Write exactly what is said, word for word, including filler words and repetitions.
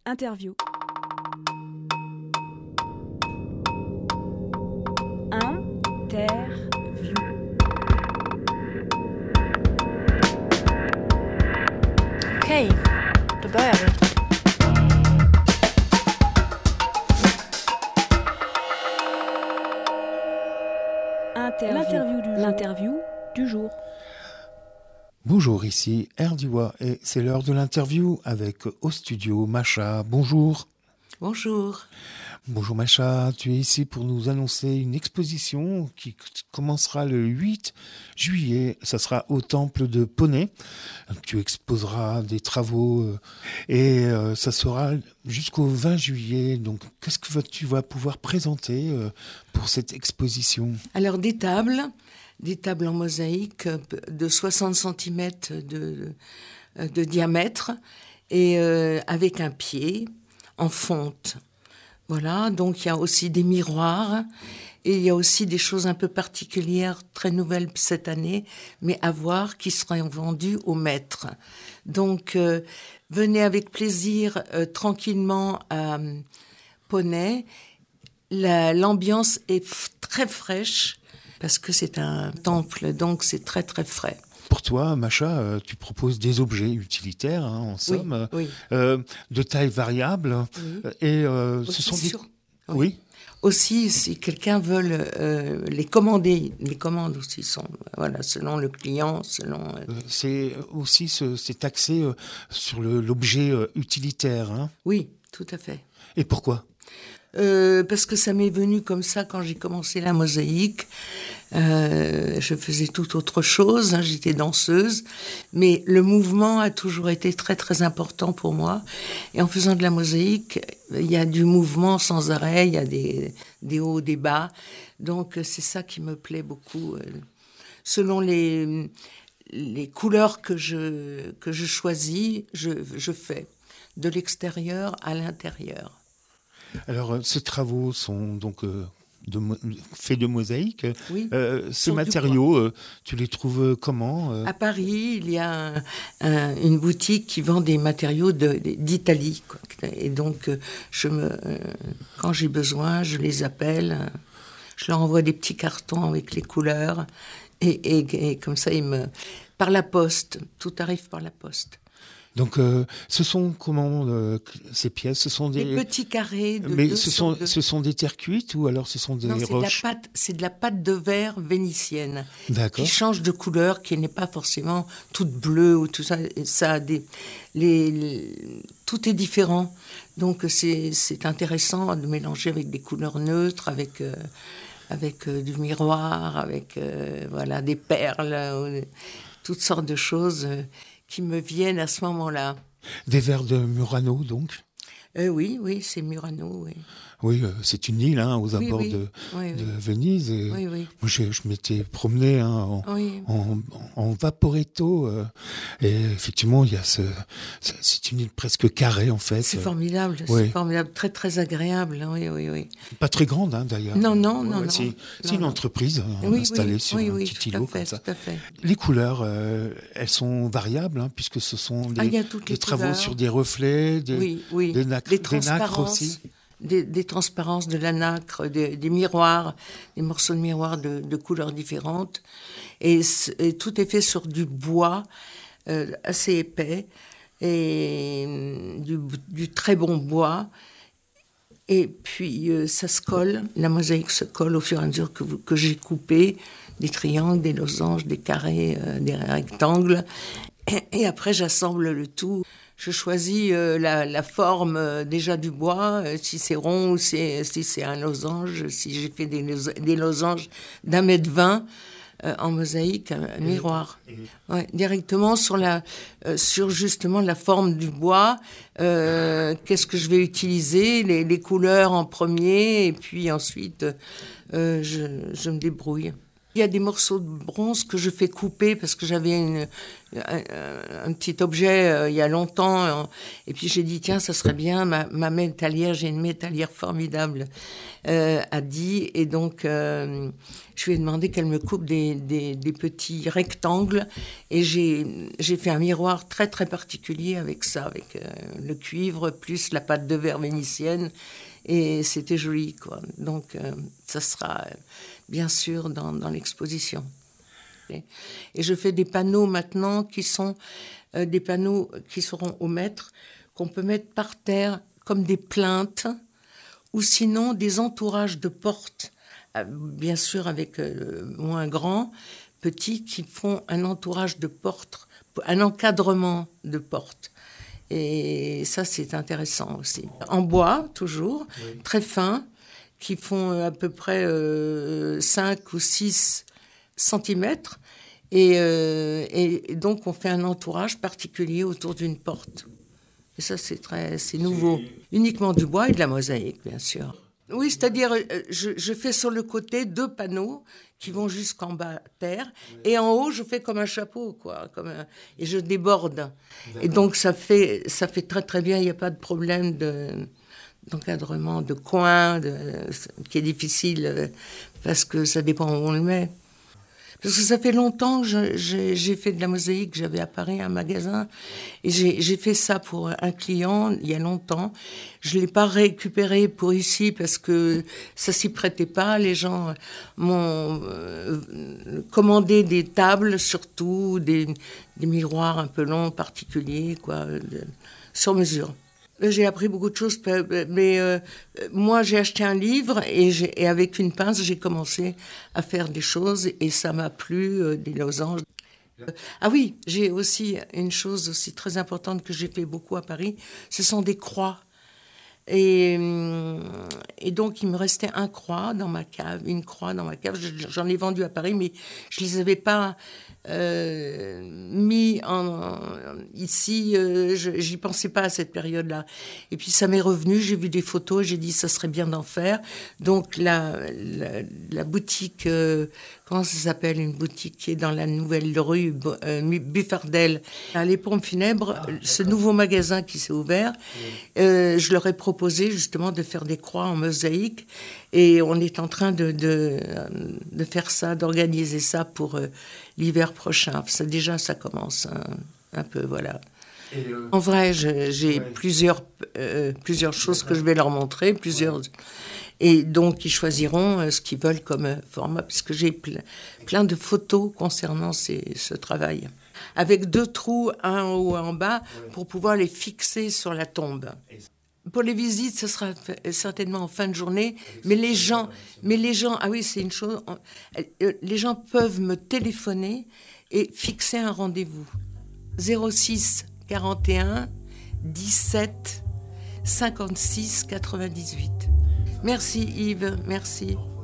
Interview. Interview. Okej, då börjar vi. Interview. L'interview du jour. L'interview du jour. Bonjour, ici Erdiwa et c'est l'heure de l'interview avec au studio Macha. Bonjour. Bonjour. Bonjour Macha, tu es ici pour nous annoncer une exposition qui commencera le huit juillet. Ça sera au temple de Poney. Tu exposeras des travaux et ça sera jusqu'au vingt juillet. Donc qu'est-ce que tu vas pouvoir présenter pour cette exposition ? Alors des tables, des tables en mosaïque de soixante centimètres de, de diamètre et euh, avec un pied en fonte. Voilà, donc il y a aussi des miroirs et il y a aussi des choses un peu particulières, très nouvelles cette année, mais à voir, qui seront vendues au mètre. Donc euh, venez avec plaisir, euh, tranquillement à euh, Poney. La, l'ambiance est f- très fraîche parce que c'est un temple, donc c'est très très frais. Pour toi, Macha, euh, tu proposes des objets utilitaires, hein, en somme, oui, oui. Euh, de taille variable, Oui. et euh, ce Aussi sont des... sur- Oui. oui. Aussi, si quelqu'un veut euh, les commander, les commandes aussi sont, voilà, selon le client, selon... Euh... Euh, c'est aussi ce, c'est axé euh, sur le, l'objet euh, utilitaire, hein. Oui, tout à fait. Et pourquoi ? Euh, parce que ça m'est venu comme ça quand j'ai commencé la mosaïque. Euh, je faisais tout autre chose, hein, j'étais danseuse, mais le mouvement a toujours été très très important pour moi. Et en faisant de la mosaïque, il y a du mouvement sans arrêt, il y a des, des hauts, des bas. Donc c'est ça qui me plaît beaucoup. Selon les, les couleurs que je, que je choisis, je, je fais de l'extérieur à l'intérieur. Alors, ces travaux sont donc euh, de mo- faits de mosaïque. Oui, Euh, ces sur du matériaux, euh, tu les trouves comment euh À Paris, il y a un, un, une boutique qui vend des matériaux de, d'Italie, quoi. Et donc, je me, euh, quand j'ai besoin, je les appelle. Je leur envoie des petits cartons avec les couleurs. Et, et, et comme ça, ils me... Par la poste. Tout arrive par la poste. Donc, euh, ce sont comment euh, ces pièces ? Ce sont des, Des petits carrés de mais deux ce sur sont deux. ce sont des terres cuites ou alors ce sont des Non, c'est roches ? de la pâte, c'est de la pâte de verre vénitienne D'accord. qui change de couleur, qui n'est pas forcément toute bleue ou tout ça. Et ça a des, les, les, tout est différent. Donc c'est c'est intéressant de mélanger avec des couleurs neutres, avec euh, avec euh, du miroir, avec euh, voilà des perles, euh, toutes sortes de choses euh, qui me viennent à ce moment-là. Des verres de Murano, donc ? Euh, oui, oui, c'est Murano, oui. Oui, euh, c'est une île hein, aux Oui, abords oui. de, Oui, de oui. Venise. Et Oui, oui. Moi, je, je m'étais promené hein, en, Oui. en, en Vaporetto. Euh, et effectivement, il y a ce, ce- c'est une île presque carrée, en fait. C'est formidable, Oui. c'est formidable, très très agréable, hein, oui, oui, oui. Pas très grande, hein, d'ailleurs. Non, non, non, non. C'est, c'est Non, une non. entreprise hein, Oui, installée oui, sur oui, un oui, petit tout à îlot fait, comme ça. tout à fait. Les couleurs, euh, elles sont variables, hein, puisque ce sont Ah, des, il y a toutes des les travaux couleurs. sur des reflets, des, Oui, oui. des nacres, Des des nacres transparences, aussi. Des, des transparences, de la nacre, des, des miroirs, des morceaux de miroirs de, de couleurs différentes. Et, et tout est fait sur du bois euh, assez épais, et euh, du, du très bon bois. Et puis euh, ça se colle, la mosaïque se colle au fur et à mesure que, vous, que j'ai coupé des triangles, des losanges, des carrés, euh, des rectangles. Et, et après j'assemble le tout. Je choisis euh, la, la forme euh, déjà du bois, euh, si c'est rond ou c'est, si c'est un losange, si j'ai fait des, los- des losanges d'un mètre vingt euh, en mosaïque, un, un miroir. Ouais, directement sur, la, euh, sur justement la forme du bois, euh, qu'est-ce que je vais utiliser, les, les couleurs en premier, et puis ensuite euh, je, je me débrouille. Il y a des morceaux de bronze que je fais couper parce que j'avais une, un, un petit objet euh, il y a longtemps. Euh, et puis j'ai dit, tiens, ça serait bien, ma, ma métallière, j'ai une métallière formidable euh, à Die. Et donc, euh, je lui ai demandé qu'elle me coupe des, des, des petits rectangles. Et j'ai, j'ai fait un miroir très, très particulier avec ça, avec euh, le cuivre plus la pâte de verre vénitienne. Et c'était joli, quoi. Donc, euh, ça sera... Euh, bien sûr, dans, dans l'exposition. Et, et je fais des panneaux maintenant qui sont euh, des panneaux qui seront au mètre, qu'on peut mettre par terre comme des plinthes, ou sinon des entourages de portes, euh, bien sûr avec euh, moins grand, petits, qui font un entourage de portes, un encadrement de portes. Et ça, c'est intéressant aussi. En bois, toujours, oui. Très fin, qui font à peu près euh, cinq ou six centimètres. Et, euh, et donc, on fait un entourage particulier autour d'une porte. Et ça, c'est, très, c'est nouveau. C'est... Uniquement du bois et de la mosaïque, bien sûr. Oui, c'est-à-dire, je, je fais sur le côté deux panneaux qui vont jusqu'en bas terre. Oui. Et en haut, je fais comme un chapeau, quoi. Comme un, et je déborde. D'accord. Et donc, ça fait, ça fait très, très bien. Il n'y a pas de problème de... d'encadrement, de coin, de, qui est difficile euh, parce que ça dépend où on le met. Parce que ça fait longtemps que je, j'ai, j'ai fait de la mosaïque, j'avais à Paris un magasin, et j'ai, j'ai fait ça pour un client il y a longtemps. Je ne l'ai pas récupéré pour ici parce que ça s'y prêtait pas. Les gens m'ont euh, commandé des tables surtout, des, des miroirs un peu longs, particuliers, quoi, de, sur mesure. J'ai appris beaucoup de choses, mais euh, moi j'ai acheté un livre et, j'ai, et avec une pince j'ai commencé à faire des choses et ça m'a plu, euh, des losanges. Euh, ah oui, j'ai aussi une chose aussi très importante que j'ai fait beaucoup à Paris, ce sont des croix. Et, et donc il me restait un croix dans ma cave, une croix dans ma cave. J'en ai vendu à Paris, mais je les avais pas euh, mis en, en, ici. Euh, je, j'y pensais pas à cette période-là. Et puis ça m'est revenu. J'ai vu des photos. J'ai dit ça serait bien d'en faire. Donc la la, la boutique, euh, comment ça s'appelle, une boutique qui est dans la nouvelle rue euh, Buffardel, à les Pompes Funèbres. Ah, ce nouveau magasin qui s'est ouvert, euh, je leur ai proposé proposé justement de faire des croix en mosaïque et on est en train de, de, de faire ça, d'organiser ça pour euh, l'hiver prochain. Ça, déjà, ça commence un, un peu, voilà. Et euh... En vrai, je, j'ai ouais. plusieurs, euh, plusieurs choses que je vais leur montrer, plusieurs... Ouais. Et donc, ils choisiront euh, ce qu'ils veulent comme euh, format, puisque j'ai plein, plein de photos concernant ces, ce travail. Avec deux trous, un en haut et en bas, ouais. pour pouvoir les fixer sur la tombe. Pour les visites, ce sera certainement en fin de journée, mais les gens, mais les gens, ah oui, c'est une chose, les gens peuvent me téléphoner et fixer un rendez-vous. zéro six quarante et un dix-sept cinquante-six quatre-vingt-dix-huit. Merci Yves, merci.